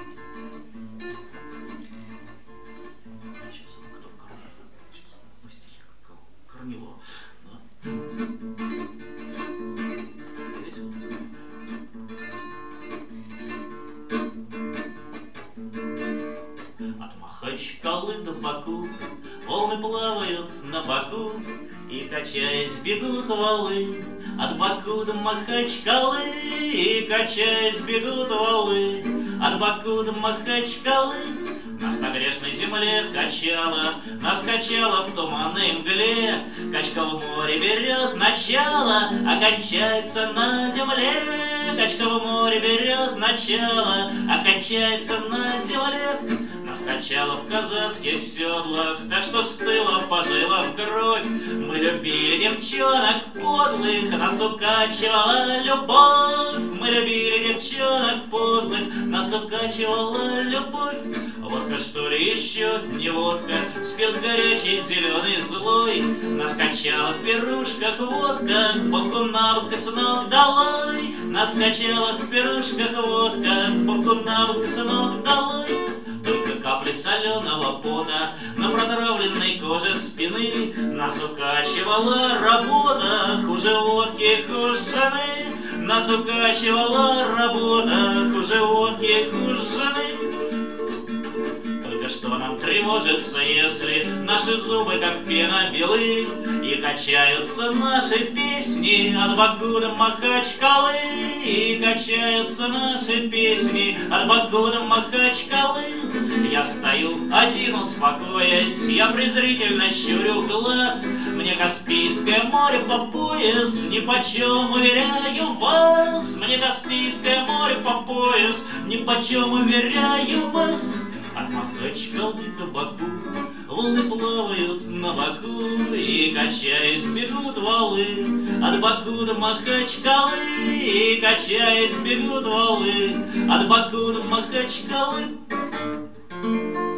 Сейчас он кто? Сейчас по стихе Корнилова. От Махачкалы до Баку волны плавают на боку, и, качаясь, бегут валы. От Баку до Махачкалы, и, качаясь, бегут валы. От Баку до Махачкалы нас на грешной земле качало, нас качало в туманной мгле. Качка в море берет начало, а кончается на земле. Качка в море берет начало, а кончается на земле. Нас качало в казацких седлах, так что стыло по жилам кровь. Мы любили девчонок подлых, нас укачивала любовь. Мы любили девчонок подлых, нас укачивала любовь. Водка, что ли, еще не водка, спирт горячий, зеленый, злой. Нас качала в пирушках водка, сбоку на бок и с ног долой. Нас качала в пирушках водка, сбоку на бок и с ног долой. Только капли соленого пота на протравленной коже спины. Нас укачивала работа, хуже водки, хуже жены. Нас укачивала работа, хуже водки, хуже жены. Что нам тревожится, если наши зубы, как пена, белы, и качаются наши песни от Баку до Махачкалы, и качаются наши песни от Баку до Махачкалы. Я стою один, успокоясь, я презрительно щурю глаз. Мне Каспийское море по пояс, нипочем, уверяю вас. Мне Каспийское море по пояс, нипочем, уверяю вас. От Махачкалы до Баку волны плавают на боку, и, качаясь, бегут валы. От Баку до Махачкалы, и, качаясь, бегут валы. От Баку до Махачкалы.